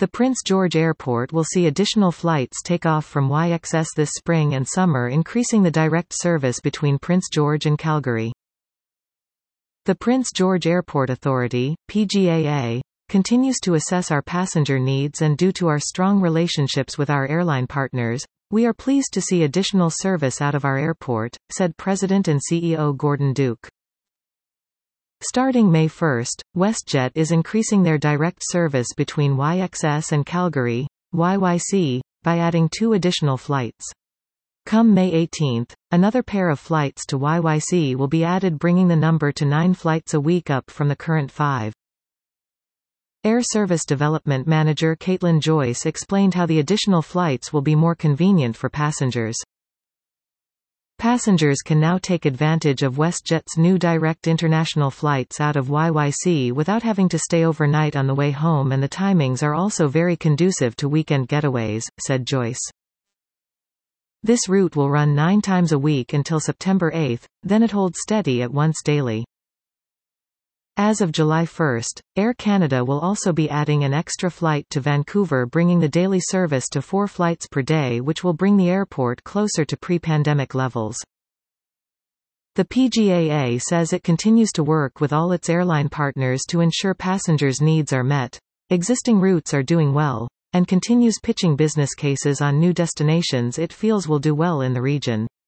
The Prince George Airport will see additional flights take off from YXS this spring and summer, increasing the direct service between Prince George and Calgary. The Prince George Airport Authority, PGAA, continues to assess our passenger needs, and due to our strong relationships with our airline partners, we are pleased to see additional service out of our airport, said President and CEO Gordon Duke. Starting May 1, WestJet is increasing their direct service between YXS and Calgary, YYC, by adding 2 additional flights. Come May 18, another pair of flights to YYC will be added, bringing the number to 9 flights a week, up from the current 5. Air Service Development Manager Caitlin Joyce explained how the additional flights will be more convenient for passengers. Passengers can now take advantage of WestJet's new direct international flights out of YYC without having to stay overnight on the way home, and the timings are also very conducive to weekend getaways, said Joyce. This route will run 9 times a week until September 8, then it holds steady at once daily. As of July 1, Air Canada will also be adding an extra flight to Vancouver, bringing the daily service to 4 flights per day, which will bring the airport closer to pre-pandemic levels. The PGAA says it continues to work with all its airline partners to ensure passengers' needs are met, existing routes are doing well, and continues pitching business cases on new destinations it feels will do well in the region.